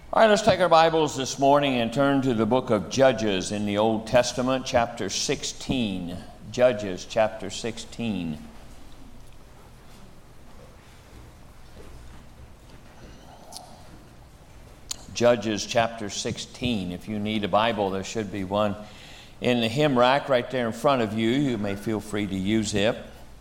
All right, let's take our Bibles this morning and turn to the book of Judges in the Old Testament, chapter 16. Judges, chapter 16. Judges, chapter 16. If you need a Bible, there should be one in the hymn rack right there in front of you. You may feel free to use it.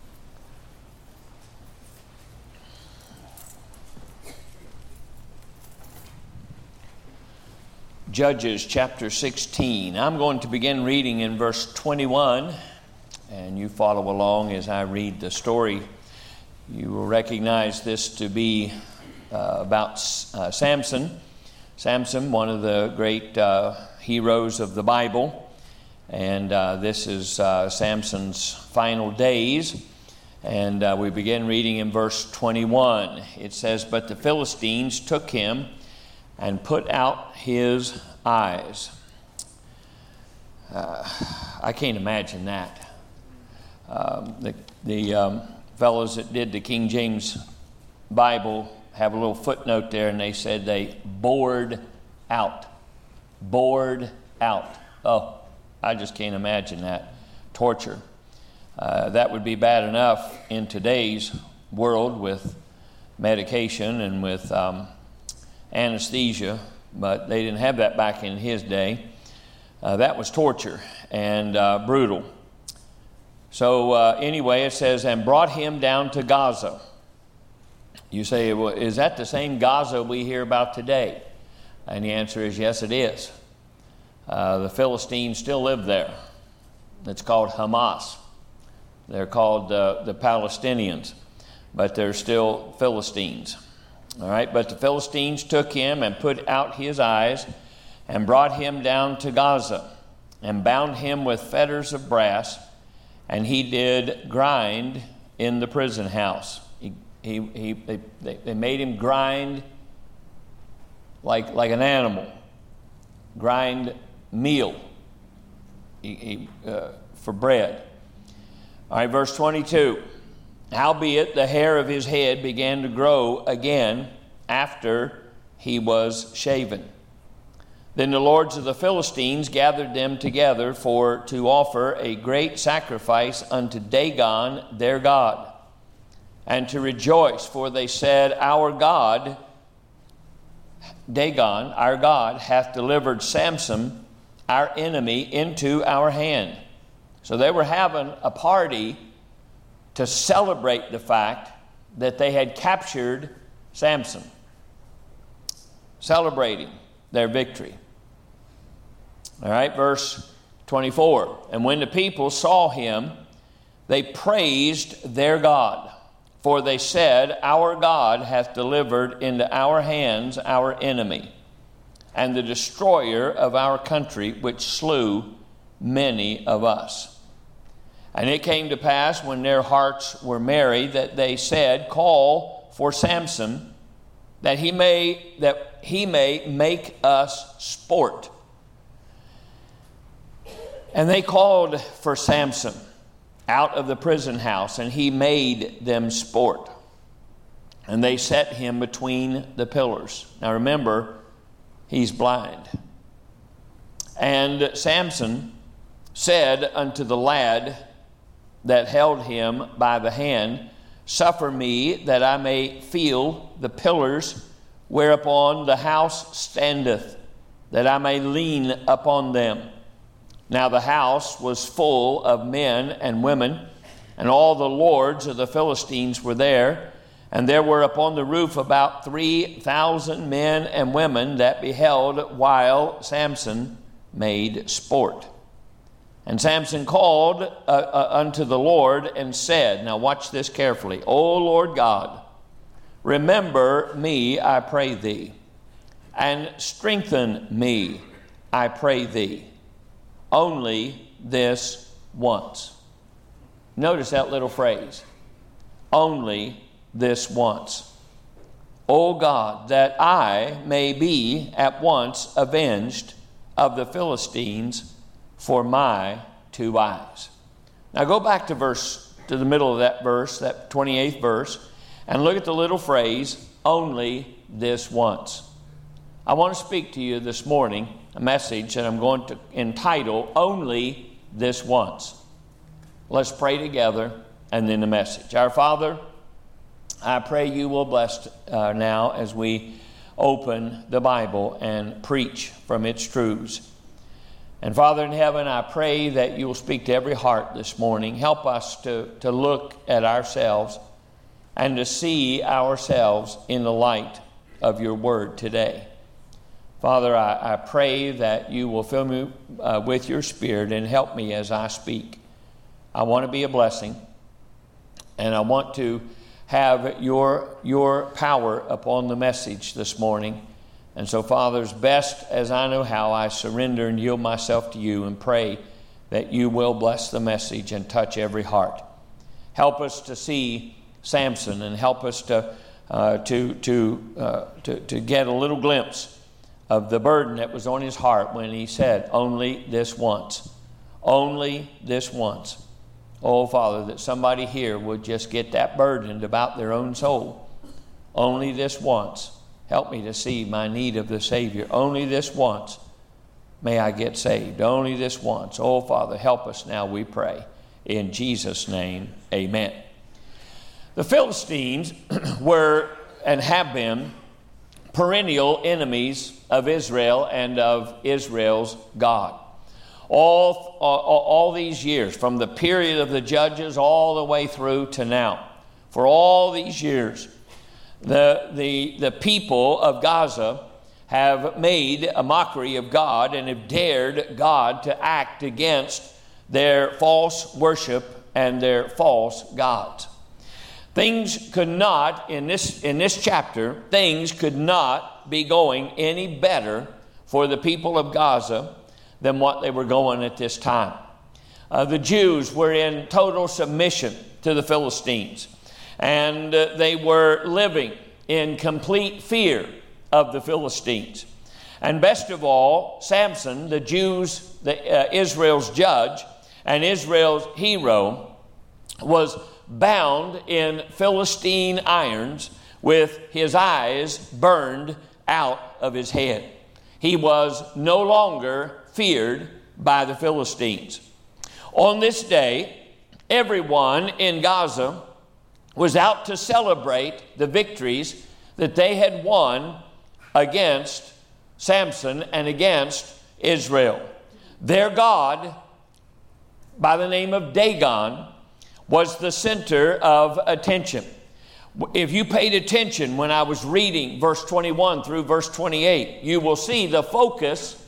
Judges chapter 16. I'm going to begin reading in verse 21, and you follow along as I read the story. You will recognize this to be about Samson. Samson, one of the great heroes of the Bible, and this is Samson's final days. And we begin reading in verse 21. It says, "But the Philistines took him and put out his eyes." I can't imagine that. The fellows that did the King James Bible have a little footnote there, and they said they bored out. Bored out. Oh, I just can't imagine that. Torture. That would be bad enough in today's world with medication and with anesthesia, but they didn't have that back in his day. That was torture and brutal. So anyway, it says, "and brought him down to Gaza." You say, well, is that the same Gaza we hear about today? And the answer is yes, it is. The Philistines still live there. It's called Hamas. They're called the Palestinians, but they're still Philistines. All right, but the Philistines took him and put out his eyes and brought him down to Gaza and bound him with fetters of brass, and he did grind in the prison house. They made him grind like an animal, grind meal for bread. All right, verse 22. "Howbeit the hair of his head began to grow again after he was shaven. Then the lords of the Philistines gathered them together to offer a great sacrifice unto Dagon their god, and to rejoice, for they said, Our God, Dagon, our God, hath delivered Samson, our enemy, into our hand." So they were having a party to celebrate the fact that they had captured Samson, celebrating their victory. All right, verse 24. "And when the people saw him, they praised their God, for they said, Our God hath delivered into our hands our enemy, and the destroyer of our country, which slew many of us. And it came to pass, when their hearts were merry, that they said, Call for Samson, that he may make us sport. And they called for Samson out of the prison house, and he made them sport. And they set him between the pillars." Now remember, he's blind. "And Samson said unto the lad that held him by the hand, Suffer me that I may feel the pillars whereupon the house standeth, that I may lean upon them. Now the house was full of men and women, and all the lords of the Philistines were there. And there were upon the roof about 3,000 men and women that beheld while Samson made sport. And Samson called unto the Lord and said," now watch this carefully, "O Lord God, remember me, I pray thee, and strengthen me, I pray thee, only this once." Notice that little phrase, only this once. "O God, that I may be at once avenged of the Philistines for my 2 eyes." Now go back to the middle of that verse, that 28th verse, and look at the little phrase, only this once. I want to speak to you this morning a message that I'm going to entitle, Only This Once. Let's pray together and then the message. Our Father, I pray you will bless now as we open the Bible and preach from its truths. And Father in heaven, I pray that you will speak to every heart this morning. Help us to look at ourselves and to see ourselves in the light of your word today. Father, I pray that you will fill me with your Spirit and help me as I speak. I want to be a blessing, and I want to have your power upon the message this morning. And so, Father, as best as I know how, I surrender and yield myself to you and pray that you will bless the message and touch every heart. Help us to see Samson and help us to get a little glimpse of the burden that was on his heart when he said, only this once. Only this once. Oh, Father, that somebody here would just get that burdened about their own soul. Only this once. Help me to see my need of the Savior. Only this once may I get saved. Only this once. Oh, Father, help us now, we pray. In Jesus' name, amen. The Philistines were and have been perennial enemies of Israel and of Israel's God. All these years, from the period of the judges all the way through to now, for all these years, the people of Gaza have made a mockery of God and have dared God to act against their false worship and their false gods. Things could not, in this chapter, things could not be going any better for the people of Gaza than what they were going at this time. The Jews were in total submission to the Philistines, and they were living in complete fear of the Philistines. And best of all, Samson, the Jews, Israel's judge and Israel's hero, was bound in Philistine irons with his eyes burned out of his head. He was no longer feared by the Philistines. On this day, everyone in Gaza was out to celebrate the victories that they had won against Samson and against Israel. Their God, by the name of Dagon, was the center of attention. If you paid attention when I was reading verse 21 through verse 28, you will see their focus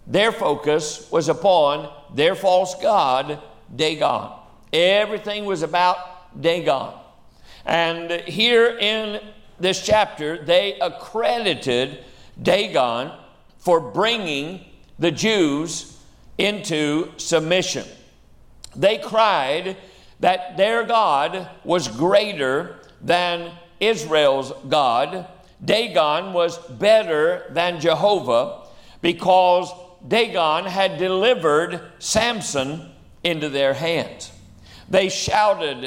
was upon their false god, Dagon. Everything was about Dagon. And here in this chapter, they accredited Dagon for bringing the Jews into submission. They cried that their God was greater than Israel's God. Dagon was better than Jehovah because Dagon had delivered Samson into their hands. They shouted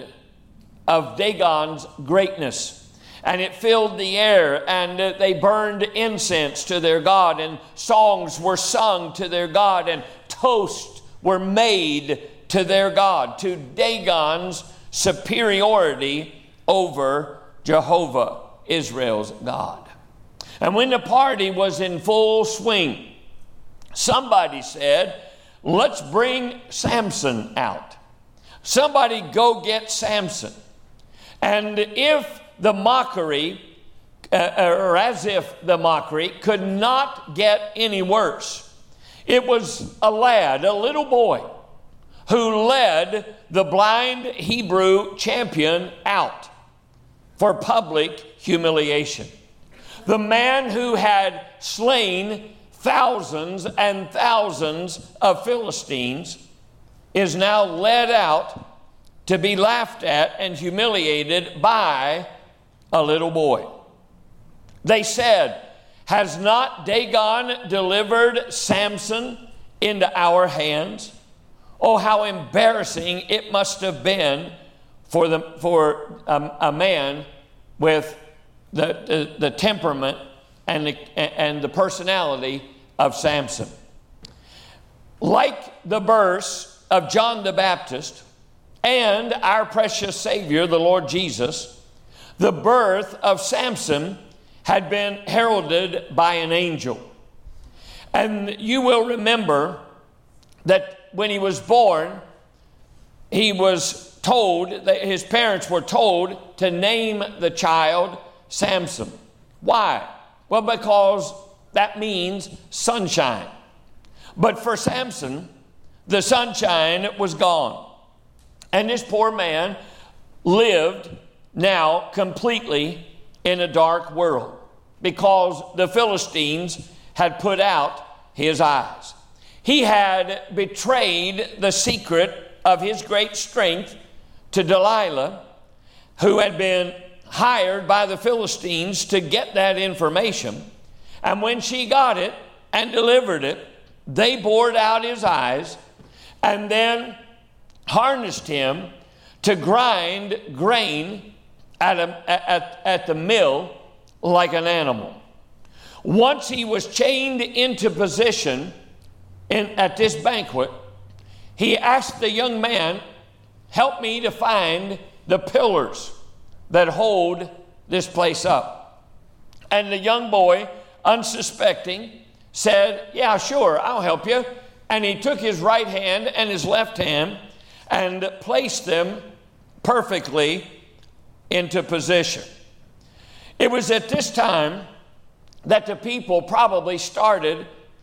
of Dagon's greatness, and it filled the air, and they burned incense to their God, and songs were sung to their God, and toasts were made to their God, to Dagon's superiority over Jehovah, Israel's God. And when the party was in full swing, somebody said, let's bring Samson out. Somebody go get Samson. And if the mockery, or as if the mockery could not get any worse, it was a lad, a little boy, who led the blind Hebrew champion out for public humiliation. The man who had slain thousands and thousands of Philistines is now led out to be laughed at and humiliated by a little boy. They said, has not Dagon delivered Samson into our hands? Oh, how embarrassing it must have been for a man with the temperament and the personality of Samson. Like the birth of John the Baptist and our precious Savior, the Lord Jesus, the birth of Samson had been heralded by an angel. And you will remember that when he was born, he was told, that his parents were told to name the child Samson. Why? Well, because that means sunshine. But for Samson, the sunshine was gone. And this poor man lived now completely in a dark world because the Philistines had put out his eyes. He had betrayed the secret of his great strength to Delilah, who had been hired by the Philistines to get that information. And when she got it and delivered it, they bored out his eyes and then harnessed him to grind grain at the mill like an animal. Once he was chained into position at this banquet, he asked the young man, "Help me to find the pillars that hold this place up." And the young boy, unsuspecting, said, "Yeah, sure, I'll help you." And he took his right hand and his left hand and placed them perfectly into position. It was at this time that the people probably started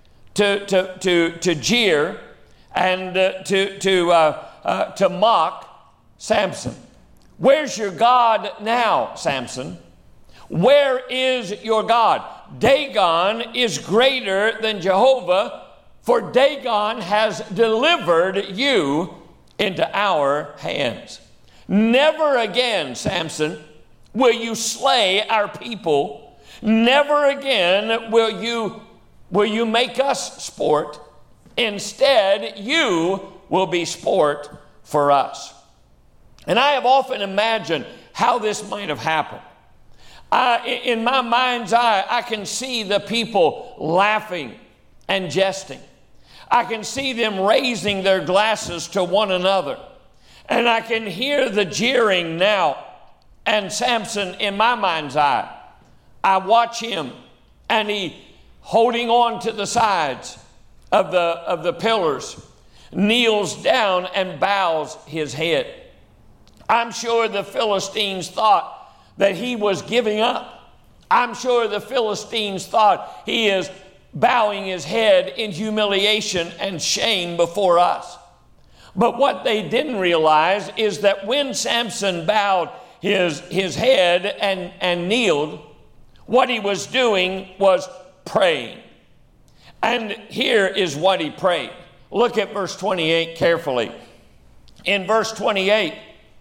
to jeer and to mock Samson. "Where's your God now, Samson? Where is your God? Dagon is greater than Jehovah, for Dagon has delivered you into our hands. Never again, Samson, will you slay our people. Never again will you make us sport. Instead, you will be sport for us." And I have often imagined how this might have happened. In my mind's eye, I can see the people laughing and jesting. I can see them raising their glasses to one another. And I can hear the jeering now. And Samson, in my mind's eye, I watch him, and he holding on to the sides of the pillars, kneels down and bows his head. I'm sure the Philistines thought that he was giving up. I'm sure the Philistines thought he is bowing his head in humiliation and shame before us. But what they didn't realize is that when Samson bowed his head and kneeled, what he was doing was praying. And here is what he prayed. Look at verse 28 carefully. In verse 28,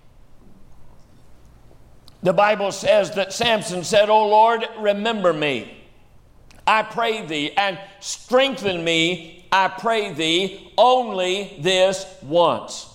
the Bible says that Samson said, "O Lord, remember me, I pray thee, and strengthen me, I pray thee, only this once."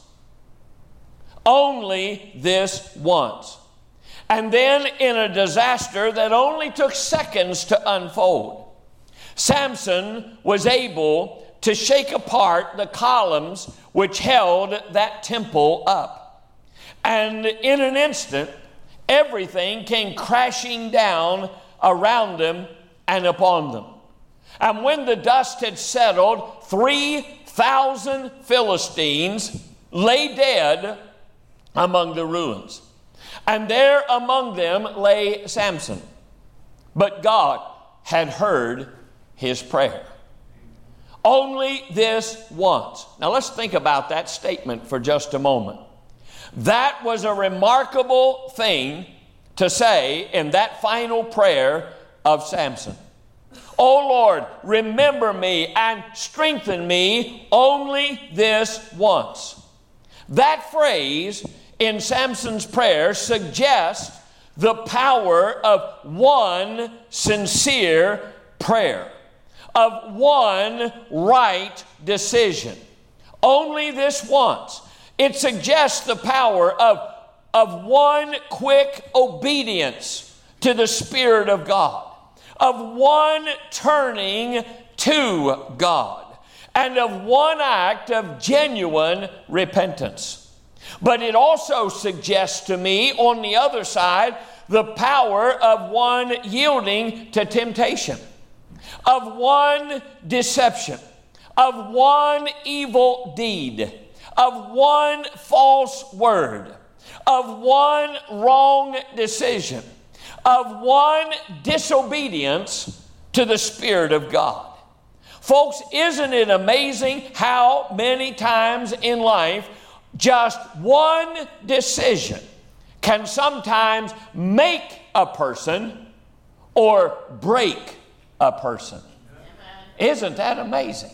Only this once. And then in a disaster that only took seconds to unfold, Samson was able to shake apart the columns which held that temple up. And in an instant, everything came crashing down around them and upon them. And when the dust had settled, 3,000 Philistines lay dead among the ruins. And there among them lay Samson. But God had heard his prayer. Only this once. Now let's think about that statement for just a moment. That was a remarkable thing to say in that final prayer of Samson. "O Lord, remember me and strengthen me only this once." That phrase in Samson's prayer suggests the power of one sincere prayer, of one right decision. Only this once. It suggests the power of one quick obedience to the Spirit of God, of one turning to God, and of one act of genuine repentance. But it also suggests to me, on the other side, the power of one yielding to temptation, of one deception, of one evil deed, of one false word, of one wrong decision, of one disobedience to the Spirit of God. Folks, isn't it amazing how many times in life just one decision can sometimes make a person or break a person? Isn't that amazing?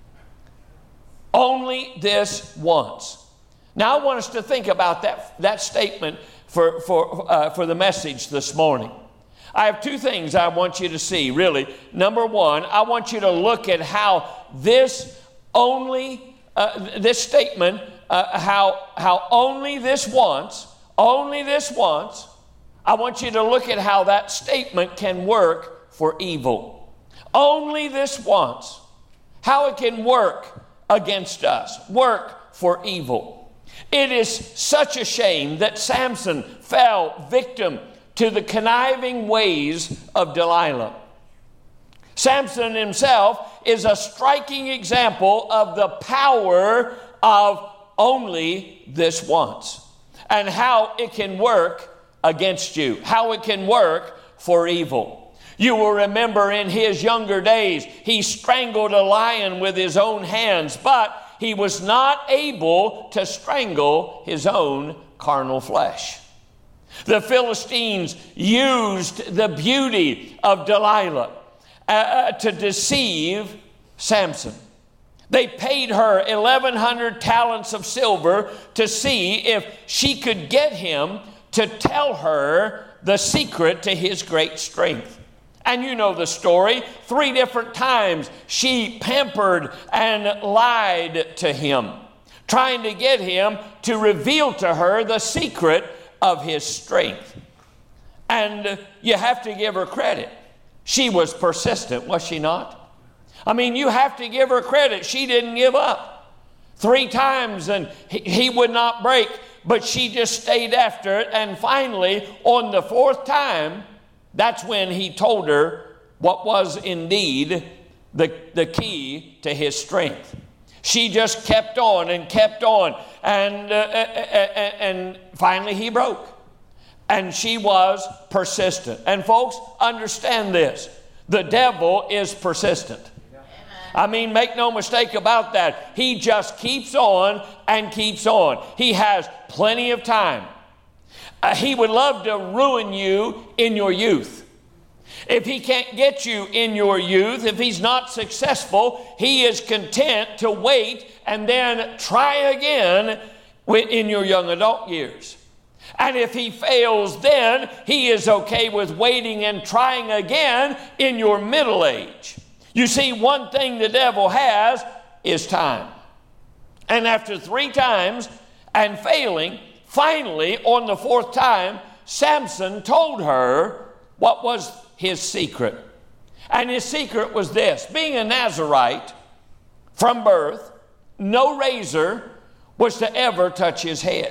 Only this once. Now I want us to think about that statement for the message this morning. I have two things I want you to see, really. Number one, I want you to look at how this statement, how only this once, I want you to look at how that statement can work for evil. Only this once. How it can work against us, work for evil. It is such a shame that Samson fell victim to the conniving ways of Delilah. Samson himself is a striking example of the power of only this once, and how it can work against you, how it can work for evil. You will remember in his younger days, he strangled a lion with his own hands, but he was not able to strangle his own carnal flesh. The Philistines used the beauty of Delilah to deceive Samson. They paid her 1,100 talents of silver to see if she could get him to tell her the secret to his great strength. And you know the story. 3 different times she pampered and lied to him, trying to get him to reveal to her the secret of his strength. And you have to give her credit. She was persistent, was she not? I mean, you have to give her credit. She didn't give up. 3 times and he would not break, but she just stayed after it. And finally, on the 4th time, that's when he told her what was indeed the key to his strength. She just kept on and kept on, and finally he broke. And she was persistent. And folks, understand this. The devil is persistent. I mean, make no mistake about that. He just keeps on and keeps on. He has plenty of time. He would love to ruin you in your youth. If he can't get you in your youth, if he's not successful, he is content to wait and then try again in your young adult years. And if he fails then, he is okay with waiting and trying again in your middle age. You see, one thing the devil has is time. And after 3 times and failing, finally, on the 4th time, Samson told her what was his secret. And his secret was this: being a Nazirite from birth, no razor was to ever touch his head.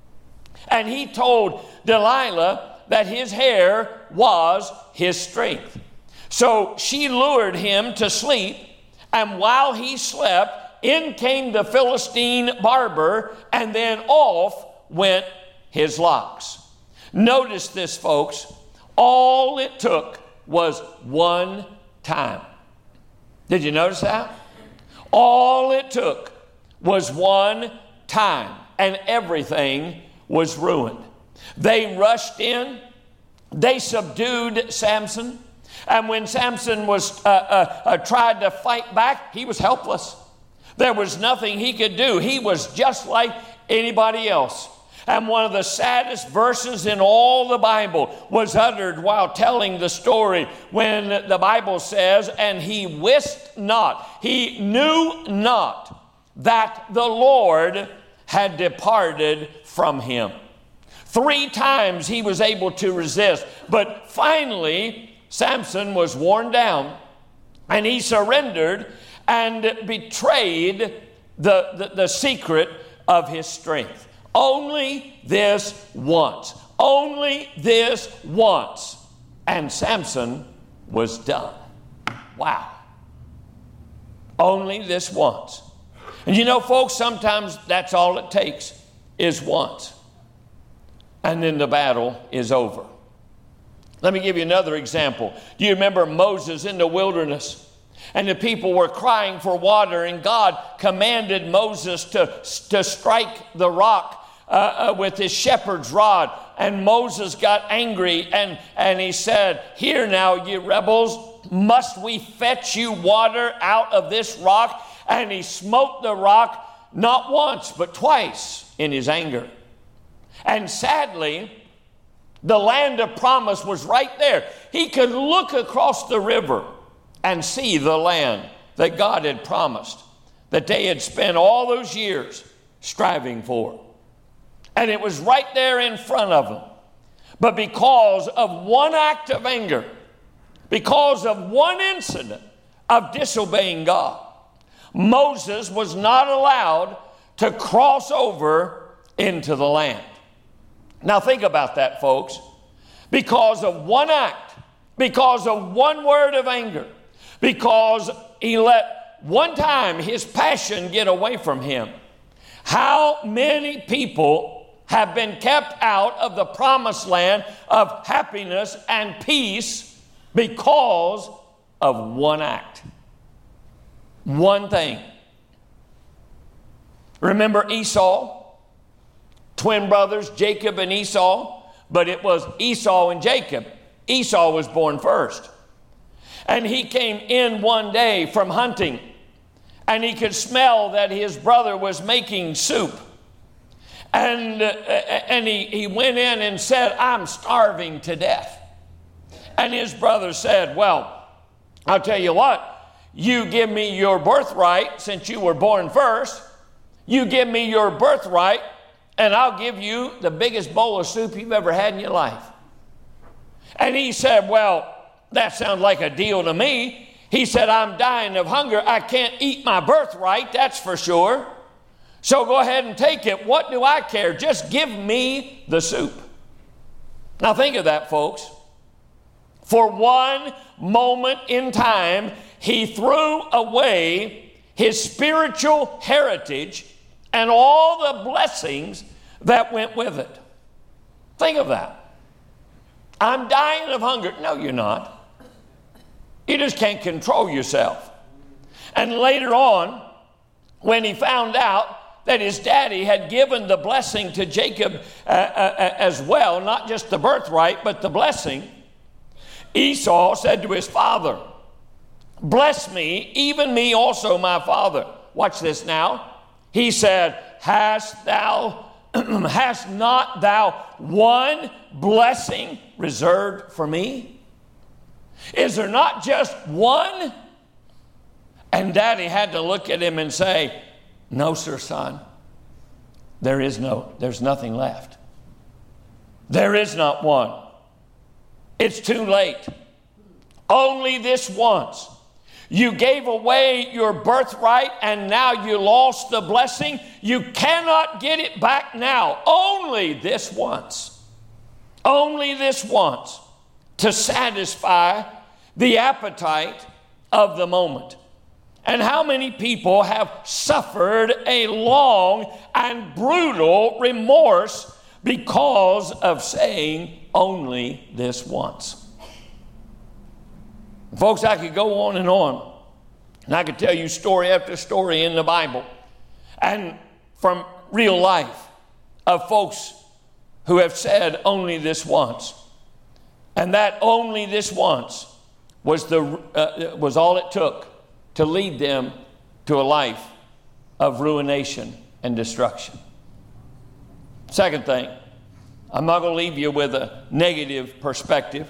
And he told Delilah that his hair was his strength. So she lured him to sleep, and while he slept, in came the Philistine barber, and then off went his locks. Notice this, folks. All it took was 1 time. Did you notice that? All it took was 1 time, and everything was ruined. They rushed in. They subdued Samson. And when Samson was tried to fight back, he was helpless. There was nothing he could do. He was just like anybody else. And one of the saddest verses in all the Bible was uttered while telling the story, when the Bible says, and he wist not, he knew not that the Lord had departed from him. 3 times he was able to resist, but finally, Samson was worn down, and he surrendered and betrayed the secret of his strength. Only this once. Only this once. And Samson was done. Wow. Only this once. And you know, folks, sometimes that's all it takes is once. And then the battle is over. Let me give you another example. Do you remember Moses in the wilderness? And the people were crying for water, and God commanded Moses to strike the rock with his shepherd's rod. And Moses got angry, and he said, "Hear now, ye rebels, must we fetch you water out of this rock?" And he smote the rock not once, but twice in his anger. And sadly, the land of promise was right there. He could look across the river and see the land that God had promised, that they had spent all those years striving for. And it was right there in front of them. But because of one act of anger, because of one incident of disobeying God, Moses was not allowed to cross over into the land. Now think about that, folks. Because of one act, because of one word of anger, because he let one time his passion get away from him, how many people have been kept out of the promised land of happiness and peace because of one act? One thing. Remember Esau? Twin brothers, Jacob and Esau, but it was Esau and Jacob. Esau was born first. And he came in one day from hunting, and he could smell that his brother was making soup. And he went in and said, "I'm starving to death." And his brother said, "Well, I'll tell you what, you give me your birthright since you were born first. You give me your birthright, and I'll give you the biggest bowl of soup you've ever had in your life." And he said, "Well, that sounds like a deal to me." He said, "I'm dying of hunger. I can't eat my birthright, that's for sure. So go ahead and take it. What do I care? Just give me the soup." Now think of that, folks. For one moment in time, he threw away his spiritual heritage and all the blessings that went with it. Think of that. I'm dying of hunger. No, you're not. You just can't control yourself. And later on, when he found out that his daddy had given the blessing to Jacob as well, not just the birthright, but the blessing, Esau said to his father, "Bless me, even me also, my father." Watch this now. He said, hast not thou one blessing reserved for me? Is there not just one? And daddy had to look at him and say, "No, sir, son. There's nothing left. There is not one. It's too late. Only this once. You gave away your birthright and now you lost the blessing. You cannot get it back now. Only this once. Only this once to satisfy the appetite of the moment." And how many people have suffered a long and brutal remorse because of saying only this once? Folks, I could go on, and I could tell you story after story in the Bible and from real life of folks who have said only this once. And that only this once was all it took to lead them to a life of ruination and destruction. Second thing, I'm not going to leave you with a negative perspective.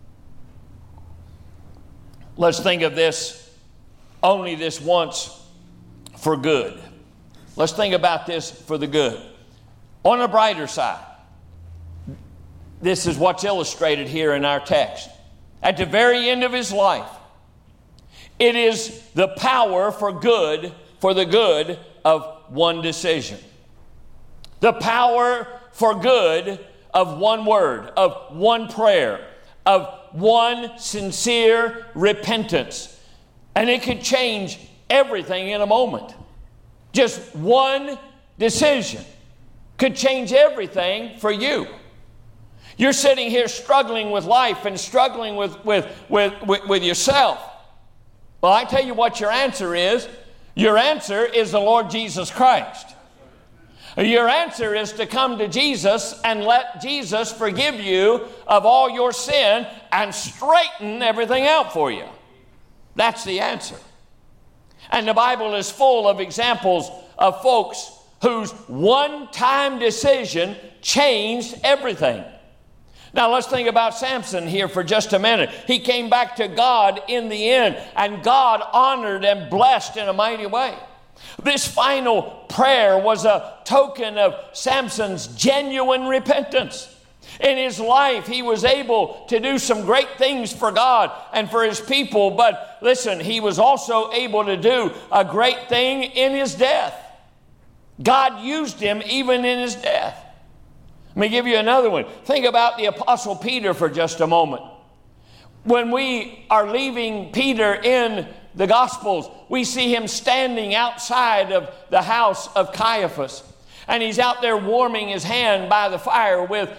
Let's think of this, only this once, for good. Let's think about this for the good. On the brighter side, this is what's illustrated here in our text. at the very end of his life. It is the power for the good of one decision. The power for good of one word, of one prayer, of one sincere repentance. And it could change everything in a moment. Just one decision could change everything for you. You're sitting here struggling with life and struggling with yourself. Well, I tell you what your answer is. Your answer is the Lord Jesus Christ. Your answer is to come to Jesus and let Jesus forgive you of all your sin and straighten everything out for you. That's the answer. And the Bible is full of examples of folks whose one-time decision changed everything. Now let's think about Samson here for just a minute. He came back to God in the end, and God honored and blessed in a mighty way. This final prayer was a token of Samson's genuine repentance. In his life, he was able to do some great things for God and for his people. But listen, he was also able to do a great thing in his death. God used him even in his death. Let me give you another one. Think about the Apostle Peter for just a moment. When we are leaving Peter in the Gospels, we see him standing outside of the house of Caiaphas. And he's out there warming his hand by the fire with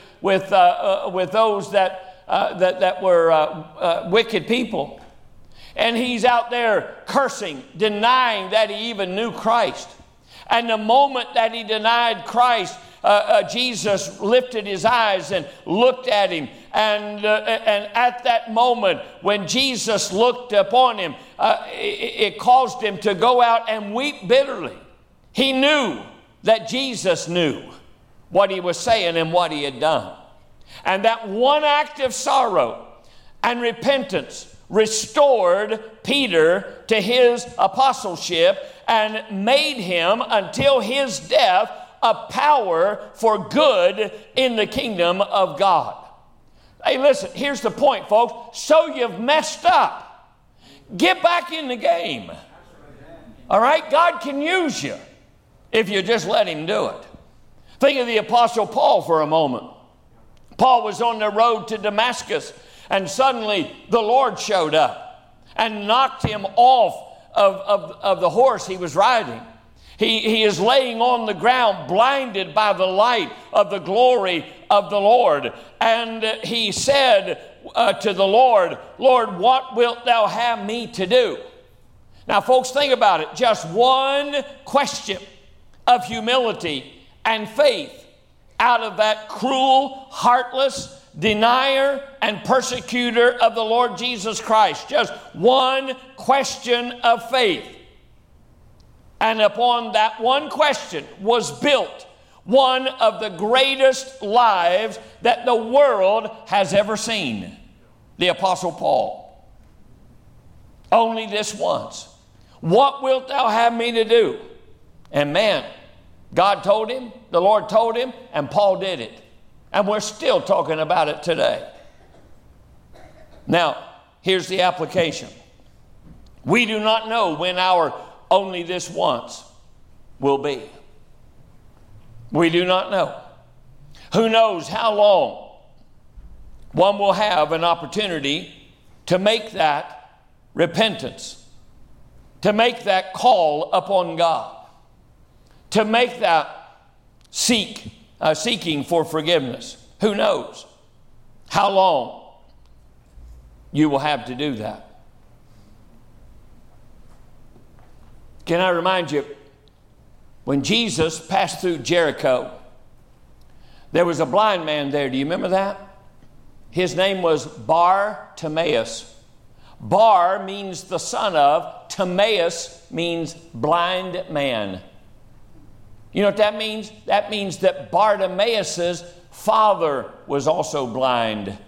those that were wicked people. And he's out there cursing, denying that he even knew Christ. And the moment that he denied Christ, Jesus lifted his eyes and looked at him. And at that moment, when Jesus looked upon him, it caused him to go out and weep bitterly. He knew that Jesus knew what he was saying and what he had done. And that one act of sorrow and repentance restored Peter to his apostleship and made him, until his death, a power for good in the kingdom of God. Hey, listen, here's the point, folks. So you've messed up. Get back in the game. All right? God can use you if you just let him do it. Think of the Apostle Paul for a moment. Paul was on the road to Damascus, and suddenly the Lord showed up and knocked him off of the horse he was riding. He is laying on the ground, blinded by the light of the glory of the Lord. And he said to the Lord, "Lord, what wilt thou have me to do?" Now, folks, think about it. Just one question of humility and faith out of that cruel, heartless denier and persecutor of the Lord Jesus Christ. Just one question of faith. And upon that one question was built one of the greatest lives that the world has ever seen. The Apostle Paul. Only this once. What wilt thou have me to do? And man, God told him, the Lord told him, and Paul did it. And we're still talking about it today. Now, here's the application. We do not know when our only this once will be. We do not know. Who knows how long one will have an opportunity to make that repentance, to make that call upon God, to make that seeking for forgiveness. Who knows how long you will have to do that. Can I remind you, when Jesus passed through Jericho, there was a blind man there. Do you remember that? His name was Bartimaeus. Bar means the son of. Timaeus means blind man. You know what that means? That means that Bartimaeus' father was also blind.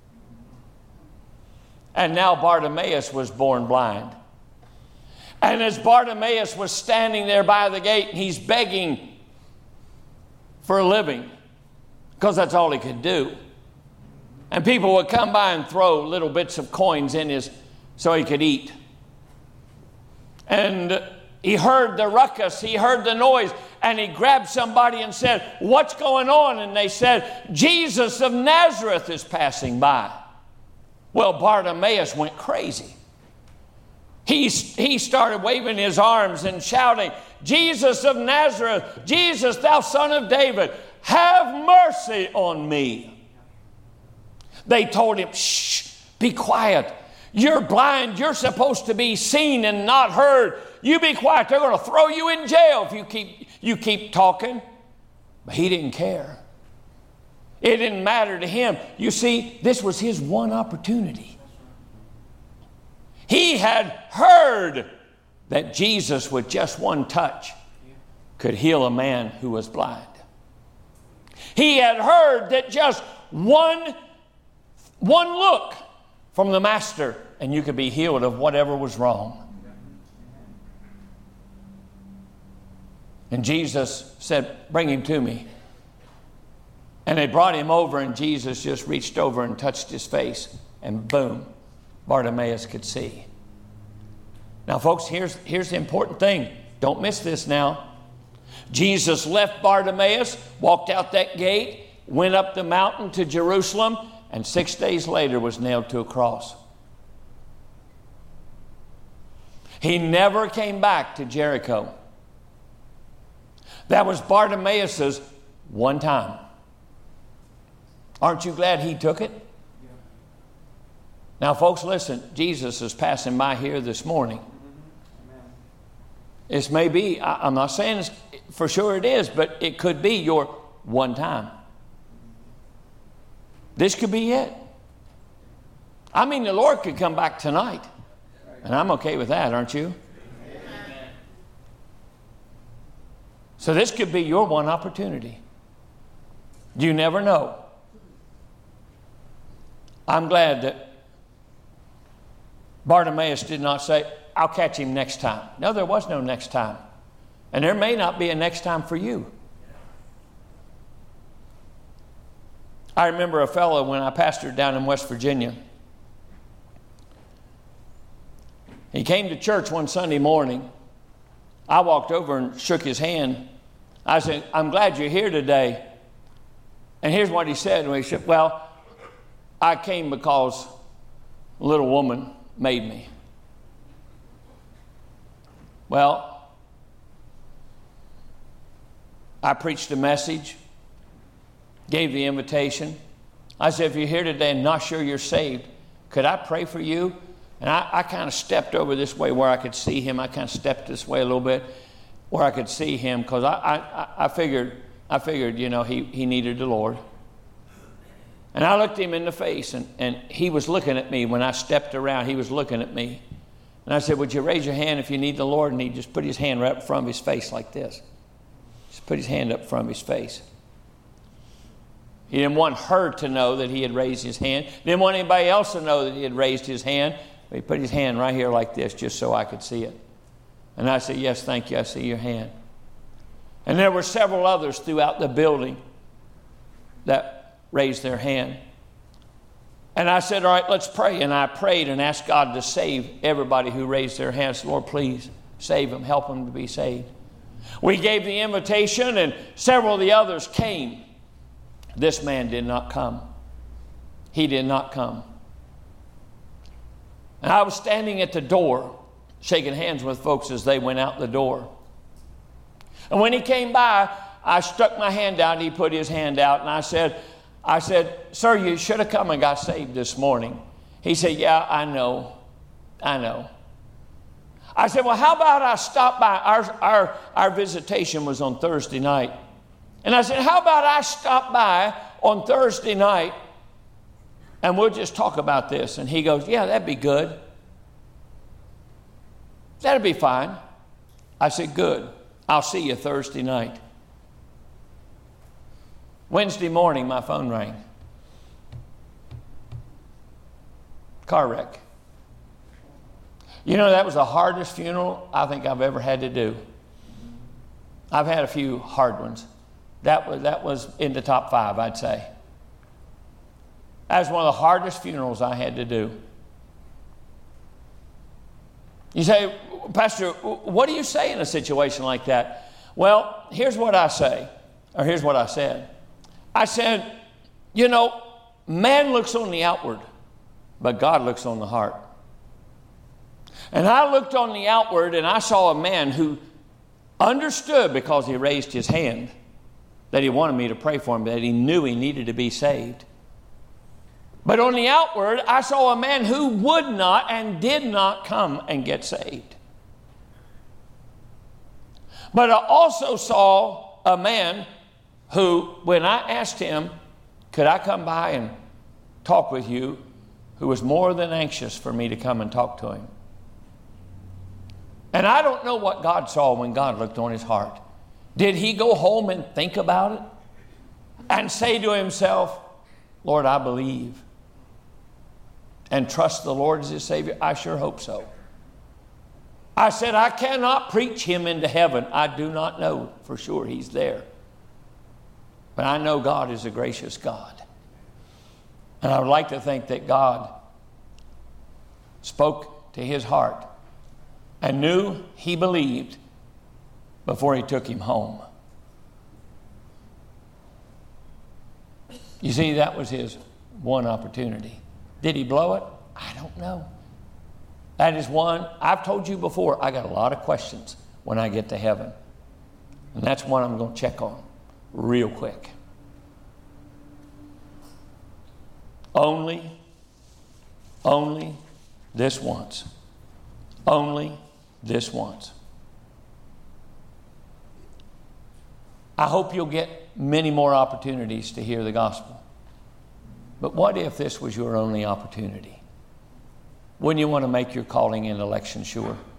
And now Bartimaeus was born blind. And as Bartimaeus was standing there by the gate, he's begging for a living, because that's all he could do. And people would come by and throw little bits of coins in his so he could eat. And he heard the ruckus, he heard the noise, and he grabbed somebody and said, "What's going on?" And they said, "Jesus of Nazareth is passing by." Well, Bartimaeus went crazy. He started waving his arms and shouting, "Jesus of Nazareth, Jesus, thou son of David, have mercy on me." They told him, "Shh, be quiet. You're blind. You're supposed to be seen and not heard. You be quiet. They're going to throw you in jail if you keep talking." But he didn't care. It didn't matter to him. You see, this was his one opportunity. He had heard that Jesus, with just one touch, could heal a man who was blind. He had heard that just one look from the Master and you could be healed of whatever was wrong. And Jesus said, "Bring him to me." And they brought him over, and Jesus just reached over and touched his face, and boom, Bartimaeus could see. Now, folks, here's the important thing. Don't miss this now. Jesus left Bartimaeus, walked out that gate, went up the mountain to Jerusalem, and 6 days later was nailed to a cross. He never came back to Jericho. That was Bartimaeus' one time. Aren't you glad he took it? Now, folks, listen. Jesus is passing by here this morning. This may be, I'm not saying for sure it is, but it could be your one time. This could be it. I mean, the Lord could come back tonight. And I'm okay with that, aren't you? Amen. So this could be your one opportunity. You never know. I'm glad that Bartimaeus did not say, "I'll catch him next time." No, there was no next time. And there may not be a next time for you. I remember a fellow when I pastored down in West Virginia. He came to church one Sunday morning. I walked over and shook his hand. I said, "I'm glad you're here today." And here's what he said. He said, "Well, I came because a little woman made me." Well, I preached a message, gave the invitation. I said, "If you're here today and not sure you're saved, could I pray for you?" And I kind of stepped over this way where I could see him. I kind of stepped this way a little bit where I could see him, because I figured, he needed the Lord. And I looked him in the face, and he was looking at me. When I stepped around, he was looking at me. And I said, "Would you raise your hand if you need the Lord?" And he just put his hand right up front of his face like this. Just put his hand up front of his face. He didn't want her to know that he had raised his hand. He didn't want anybody else to know that he had raised his hand. But he put his hand right here like this just so I could see it. And I said, "Yes, thank you. I see your hand." And there were several others throughout the building that raised their hand. And I said, "All right, let's pray." And I prayed and asked God to save everybody who raised their hands. "Lord, please save them. Help them to be saved." We gave the invitation, and several of the others came. This man did not come. He did not come. And I was standing at the door, shaking hands with folks as they went out the door. And when he came by, I stuck my hand out, and he put his hand out, and I said, "Sir, you should have come and got saved this morning." He said, "Yeah, I know. I said, "Well, how about I stop by?" Our visitation was on Thursday night. And I said, "How about I stop by on Thursday night and we'll just talk about this?" And he goes, "Yeah, that'd be good. That'd be fine." I said, "Good. I'll see you Thursday night." Wednesday morning, my phone rang. Car wreck. You know, that was the hardest funeral I think I've ever had to do. I've had a few hard ones. That was in the top 5, I'd say. That was one of the hardest funerals I had to do. You say, Pastor, what do you say in a situation like that? Well, here's what I say, or here's what I said. I said, you know, man looks on the outward, but God looks on the heart. And I looked on the outward and I saw a man who understood, because he raised his hand, that he wanted me to pray for him, that he knew he needed to be saved. But on the outward, I saw a man who would not and did not come and get saved. But I also saw a man who, when I asked him, could I come by and talk with you, who was more than anxious for me to come and talk to him. And I don't know what God saw when God looked on his heart. Did he go home and think about it and say to himself, Lord, I believe, and trust the Lord as his Savior? I sure hope so. I said, I cannot preach him into heaven. I do not know for sure he's there. But I know God is a gracious God. And I would like to think that God spoke to his heart and knew he believed before he took him home. You see, that was his one opportunity. Did he blow it? I don't know. That is one, I've told you before, I got a lot of questions when I get to heaven. And that's one I'm going to check on real quick. Only this once. Only this once. I hope you'll get many more opportunities to hear the gospel. But what if this was your only opportunity? Wouldn't you want to make your calling and election sure?